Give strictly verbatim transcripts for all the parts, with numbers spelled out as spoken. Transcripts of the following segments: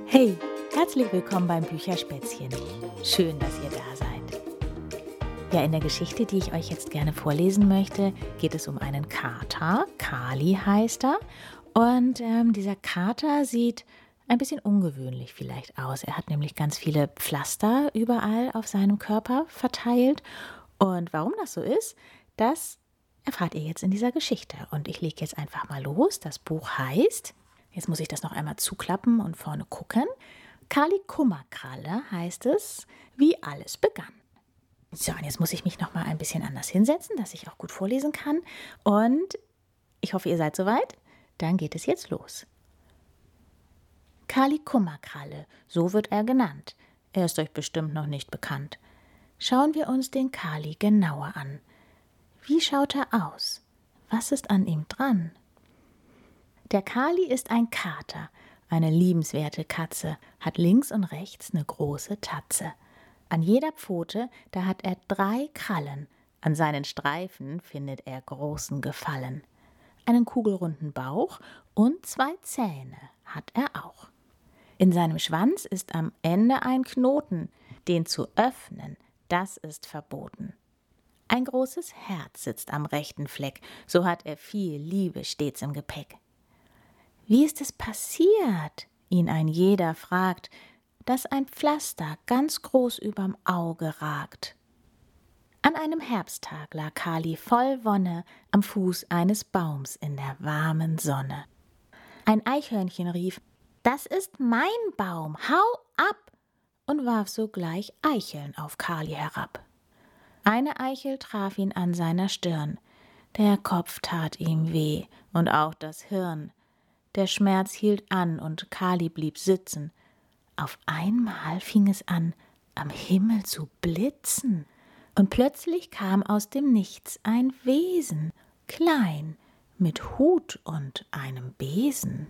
Hey, herzlich willkommen beim Bücherspätzchen. Schön, dass ihr da seid. Ja, in der Geschichte, die ich euch jetzt gerne vorlesen möchte, geht es um einen Kater. Kali heißt er. Und ähm, dieser Kater sieht ein bisschen ungewöhnlich vielleicht aus. Er hat nämlich ganz viele Pflaster überall auf seinem Körper verteilt. Und warum das so ist, das erfahrt ihr jetzt in dieser Geschichte. Und ich lege jetzt einfach mal los. Das Buch heißt, jetzt muss ich das noch einmal zuklappen und vorne gucken. Kali Kummerkralle heißt es, wie alles begann. So, und jetzt muss ich mich noch mal ein bisschen anders hinsetzen, dass ich auch gut vorlesen kann. Und ich hoffe, ihr seid soweit. Dann geht es jetzt los. Kali Kummerkralle, so wird er genannt. Er ist euch bestimmt noch nicht bekannt. Schauen wir uns den Kali genauer an. Wie schaut er aus? Was ist an ihm dran? Der Kali ist ein Kater, eine liebenswerte Katze, hat links und rechts eine große Tatze. An jeder Pfote, da hat er drei Krallen, an seinen Streifen findet er großen Gefallen. Einen kugelrunden Bauch und zwei Zähne hat er auch. In seinem Schwanz ist am Ende ein Knoten, den zu öffnen, das ist verboten. Ein großes Herz sitzt am rechten Fleck, so hat er viel Liebe stets im Gepäck. Wie ist es passiert, ihn ein jeder fragt, dass ein Pflaster ganz groß überm Auge ragt. An einem Herbsttag lag Kali voll Wonne am Fuß eines Baums in der warmen Sonne. Ein Eichhörnchen rief, »Das ist mein Baum, hau ab!« und warf sogleich Eicheln auf Kali herab. Eine Eichel traf ihn an seiner Stirn, der Kopf tat ihm weh und auch das Hirn. Der Schmerz hielt an und Kali blieb sitzen. Auf einmal fing es an, am Himmel zu blitzen. Und plötzlich kam aus dem Nichts ein Wesen, klein, mit Hut und einem Besen.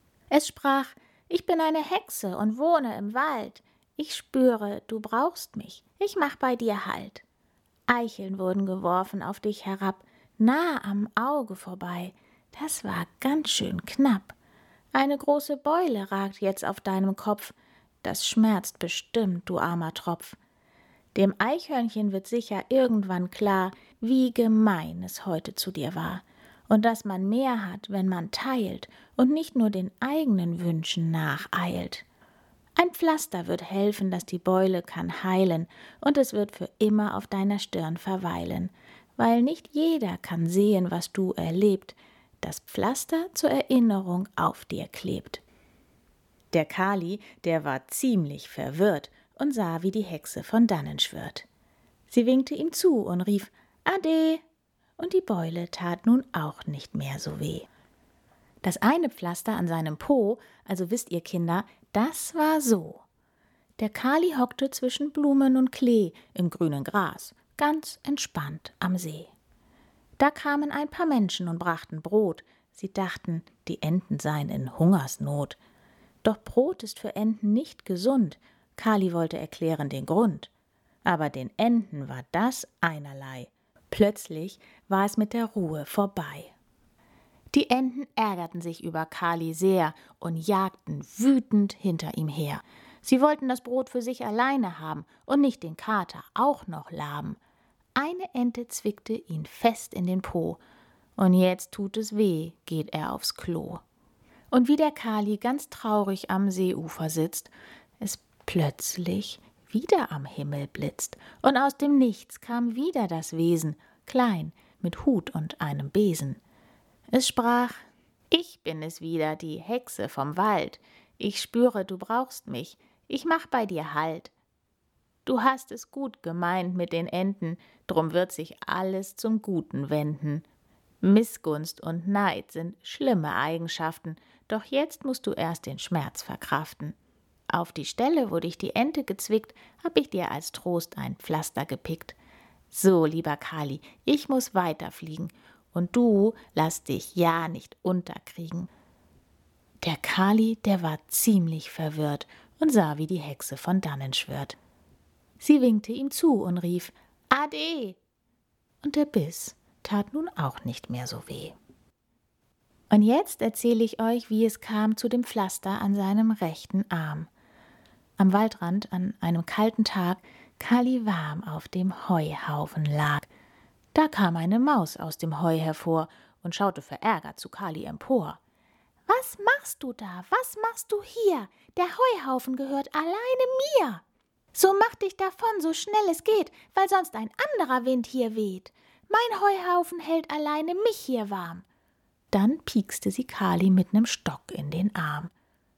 Es sprach, »Ich bin eine Hexe und wohne im Wald. Ich spüre, du brauchst mich, ich mach bei dir Halt.« Eicheln wurden geworfen auf dich herab, nah am Auge vorbei. Das war ganz schön knapp. Eine große Beule ragt jetzt auf deinem Kopf. Das schmerzt bestimmt, du armer Tropf. Dem Eichhörnchen wird sicher irgendwann klar, wie gemein es heute zu dir war. Und dass man mehr hat, wenn man teilt und nicht nur den eigenen Wünschen nacheilt. Ein Pflaster wird helfen, dass die Beule kann heilen, und es wird für immer auf deiner Stirn verweilen, weil nicht jeder kann sehen, was du erlebt, das Pflaster zur Erinnerung auf dir klebt. Der Kali, der war ziemlich verwirrt und sah, wie die Hexe von dannen schwirrt. Sie winkte ihm zu und rief »Ade«, und die Beule tat nun auch nicht mehr so weh. Das eine Pflaster an seinem Po, also wisst ihr Kinder, das war so. Der Kali hockte zwischen Blumen und Klee im grünen Gras, ganz entspannt am See. Da kamen ein paar Menschen und brachten Brot. Sie dachten, die Enten seien in Hungersnot. Doch Brot ist für Enten nicht gesund. Kali wollte erklären den Grund. Aber den Enten war das einerlei. Plötzlich war es mit der Ruhe vorbei. Die Enten ärgerten sich über Kali sehr und jagten wütend hinter ihm her. Sie wollten das Brot für sich alleine haben und nicht den Kater auch noch laben. Eine Ente zwickte ihn fest in den Po, und jetzt tut es weh, geht er aufs Klo. Und wie der Kali ganz traurig am Seeufer sitzt, es plötzlich wieder am Himmel blitzt, und aus dem Nichts kam wieder das Wesen, klein, mit Hut und einem Besen. Es sprach, »Ich bin es wieder, die Hexe vom Wald. Ich spüre, du brauchst mich, ich mach bei dir Halt. Du hast es gut gemeint mit den Enten, drum wird sich alles zum Guten wenden. Missgunst und Neid sind schlimme Eigenschaften, doch jetzt musst du erst den Schmerz verkraften. Auf die Stelle, wo dich die Ente gezwickt, hab ich dir als Trost ein Pflaster gepickt. So, lieber Kali, ich muss weiterfliegen, und du lass dich ja nicht unterkriegen.« Der Kali, der war ziemlich verwirrt und sah, wie die Hexe von dannen schwirrt. Sie winkte ihm zu und rief »Ade«, und der Biss tat nun auch nicht mehr so weh. Und jetzt erzähle ich euch, wie es kam zu dem Pflaster an seinem rechten Arm. Am Waldrand an einem kalten Tag Kali warm auf dem Heuhaufen lag. Da kam eine Maus aus dem Heu hervor und schaute verärgert zu Kali empor. »Was machst du da? Was machst du hier? Der Heuhaufen gehört alleine mir. So mach dich davon, so schnell es geht, weil sonst ein anderer Wind hier weht. Mein Heuhaufen hält alleine mich hier warm.« Dann piekste sie Kali mit nem Stock in den Arm.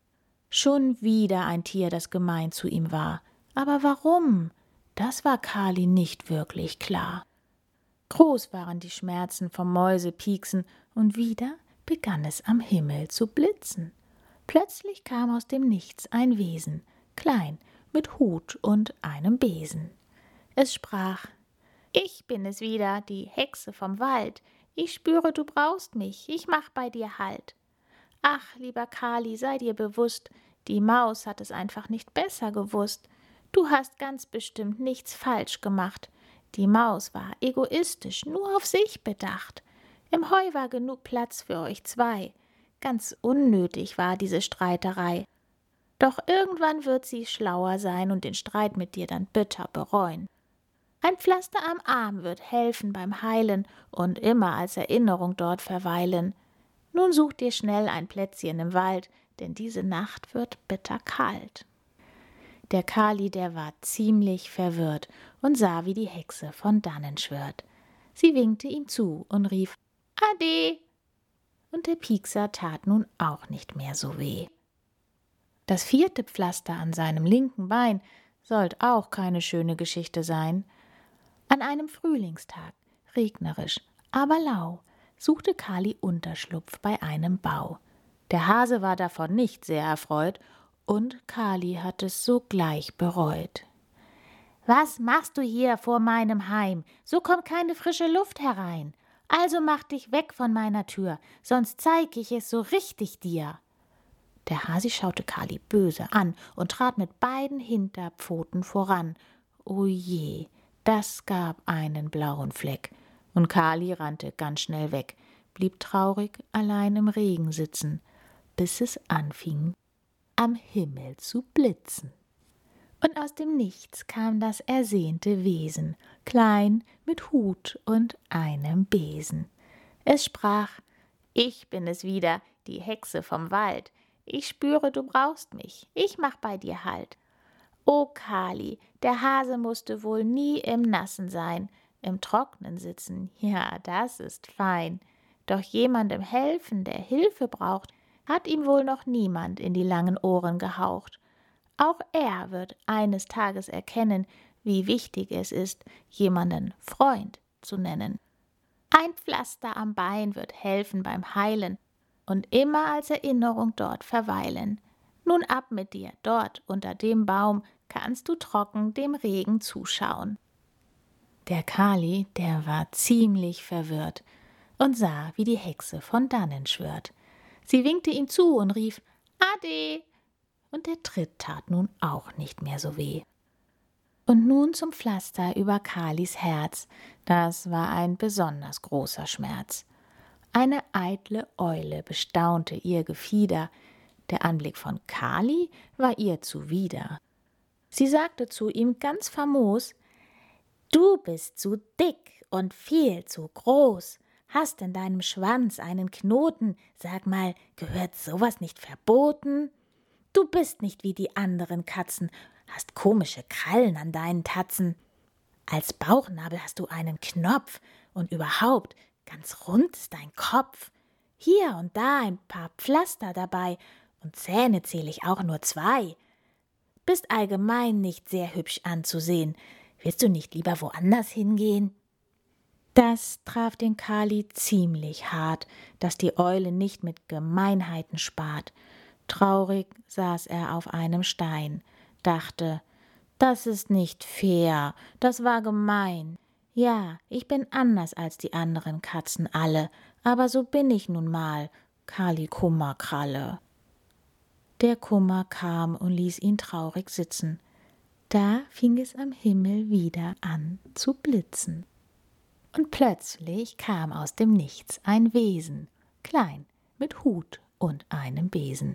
Schon wieder ein Tier, das gemein zu ihm war. Aber warum? Das war Kali nicht wirklich klar. Groß waren die Schmerzen vom Mäusepieksen, und wieder begann es am Himmel zu blitzen. Plötzlich kam aus dem Nichts ein Wesen, klein, mit Hut und einem Besen. Es sprach: »Ich bin es wieder, die Hexe vom Wald. Ich spüre, du brauchst mich, ich mach bei dir Halt. Ach, lieber Kali, sei dir bewusst, die Maus hat es einfach nicht besser gewusst. Du hast ganz bestimmt nichts falsch gemacht. Die Maus war egoistisch, nur auf sich bedacht. Im Heu war genug Platz für euch zwei. Ganz unnötig war diese Streiterei. Doch irgendwann wird sie schlauer sein und den Streit mit dir dann bitter bereuen. Ein Pflaster am Arm wird helfen beim Heilen und immer als Erinnerung dort verweilen. Nun such dir schnell ein Plätzchen im Wald, denn diese Nacht wird bitterkalt.« Der Kali, der war ziemlich verwirrt und sah, wie die Hexe von dannen schwirrt. Sie winkte ihm zu und rief: »Ade!« Und der Piekser tat nun auch nicht mehr so weh. Das vierte Pflaster an seinem linken Bein sollt auch keine schöne Geschichte sein. An einem Frühlingstag, regnerisch, aber lau, suchte Kali Unterschlupf bei einem Bau. Der Hase war davon nicht sehr erfreut, und Kali hat es sogleich bereut. »Was machst du hier vor meinem Heim? So kommt keine frische Luft herein. Also mach dich weg von meiner Tür, sonst zeig ich es so richtig dir.« Der Hasi schaute Kali böse an und trat mit beiden Hinterpfoten voran. O je, das gab einen blauen Fleck, und Kali rannte ganz schnell weg, blieb traurig allein im Regen sitzen, bis es anfing, am Himmel zu blitzen. Und aus dem Nichts kam das ersehnte Wesen, klein, mit Hut und einem Besen. Es sprach: »Ich bin es wieder, die Hexe vom Wald. Ich spüre, du brauchst mich, ich mach bei dir Halt. O Kali, der Hase musste wohl nie im Nassen sein, im Trocknen sitzen, ja, das ist fein. Doch jemandem helfen, der Hilfe braucht, hat ihm wohl noch niemand in die langen Ohren gehaucht. Auch er wird eines Tages erkennen, wie wichtig es ist, jemanden Freund zu nennen. Ein Pflaster am Bein wird helfen beim Heilen und immer als Erinnerung dort verweilen. Nun ab mit dir, dort unter dem Baum kannst du trocken dem Regen zuschauen.« Der Kali, der war ziemlich verwirrt und sah, wie die Hexe von dannen schwirrt. Sie winkte ihm zu und rief: »Ade!« Und der Tritt tat nun auch nicht mehr so weh. Und nun zum Pflaster über Kalis Herz, das war ein besonders großer Schmerz. Eine eitle Eule bestaunte ihr Gefieder, der Anblick von Kali war ihr zuwider. Sie sagte zu ihm ganz famos: »Du bist zu dick und viel zu groß, hast in deinem Schwanz einen Knoten, sag mal, gehört sowas nicht verboten? Du bist nicht wie die anderen Katzen, hast komische Krallen an deinen Tatzen. Als Bauchnabel hast du einen Knopf und überhaupt ganz rund ist dein Kopf. Hier und da ein paar Pflaster dabei und Zähne zähle ich auch nur zwei. Bist allgemein nicht sehr hübsch anzusehen. Willst du nicht lieber woanders hingehen?« Das traf den Kali ziemlich hart, dass die Eule nicht mit Gemeinheiten spart. Traurig saß er auf einem Stein, dachte: »Das ist nicht fair, das war gemein. Ja, ich bin anders als die anderen Katzen alle, aber so bin ich nun mal, Kali Kummerkralle.« Der Kummer kam und ließ ihn traurig sitzen. Da fing es am Himmel wieder an zu blitzen. Und plötzlich kam aus dem Nichts ein Wesen, klein, mit Hut und einem Besen.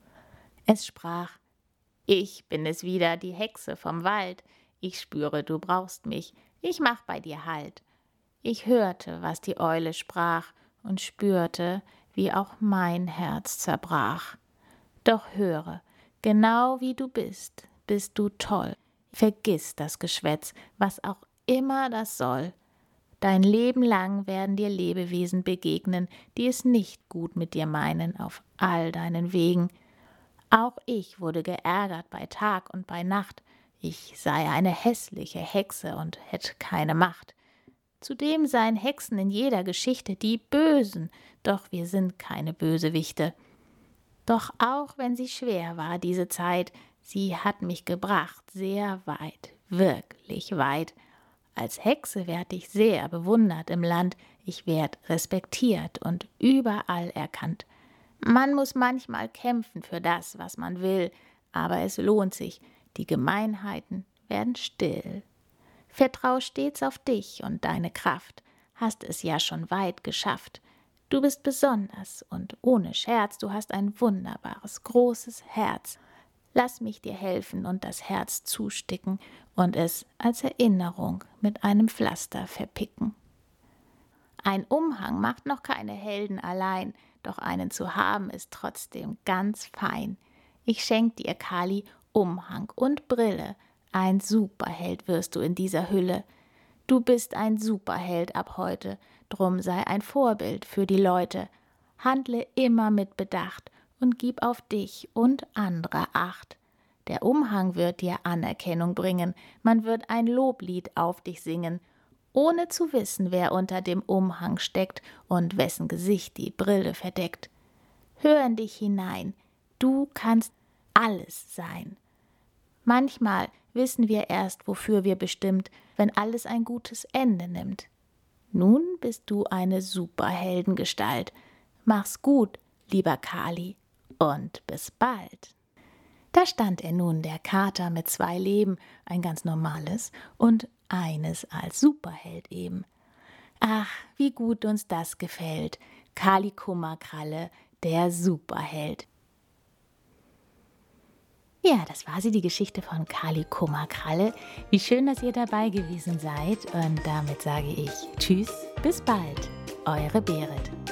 Es sprach: »Ich bin es wieder, die Hexe vom Wald. Ich spüre, du brauchst mich, ich mach bei dir Halt.« Ich hörte, was die Eule sprach, und spürte, wie auch mein Herz zerbrach. Doch höre, genau wie du bist, bist du toll. Vergiss das Geschwätz, was auch immer das soll. Dein Leben lang werden dir Lebewesen begegnen, die es nicht gut mit dir meinen auf all deinen Wegen. Auch ich wurde geärgert bei Tag und bei Nacht. Ich sei eine hässliche Hexe und hätt keine Macht. Zudem seien Hexen in jeder Geschichte die Bösen, doch wir sind keine Bösewichte. Doch auch wenn sie schwer war, diese Zeit, sie hat mich gebracht sehr weit, wirklich weit. Als Hexe werd ich sehr bewundert im Land, ich werd respektiert und überall erkannt. Man muss manchmal kämpfen für das, was man will, aber es lohnt sich, die Gemeinheiten werden still. Vertrau stets auf dich und deine Kraft, hast es ja schon weit geschafft. Du bist besonders und ohne Scherz, du hast ein wunderbares, großes Herz. Lass mich dir helfen und das Herz zusticken und es als Erinnerung mit einem Pflaster verpicken. Ein Umhang macht noch keine Helden allein, doch einen zu haben ist trotzdem ganz fein. Ich schenk dir, Kali, Umhang und Brille, ein Superheld wirst du in dieser Hülle. Du bist ein Superheld ab heute, drum sei ein Vorbild für die Leute. Handle immer mit Bedacht und gib auf dich und andere Acht. Der Umhang wird dir Anerkennung bringen, man wird ein Loblied auf dich singen, ohne zu wissen, wer unter dem Umhang steckt und wessen Gesicht die Brille verdeckt. Hör in dich hinein, du kannst alles sein. Manchmal wissen wir erst, wofür wir bestimmt, wenn alles ein gutes Ende nimmt. Nun bist du eine Superheldengestalt. Mach's gut, lieber Kali, und bis bald. Da stand er nun, der Kater mit zwei Leben, ein ganz normales und eines als Superheld eben. Ach, wie gut uns das gefällt, Kali Kummerkralle, der Superheld. Ja, das war sie, die Geschichte von Kali Kummerkralle. Wie schön, dass ihr dabei gewesen seid. Und damit sage ich Tschüss, bis bald, eure Berit.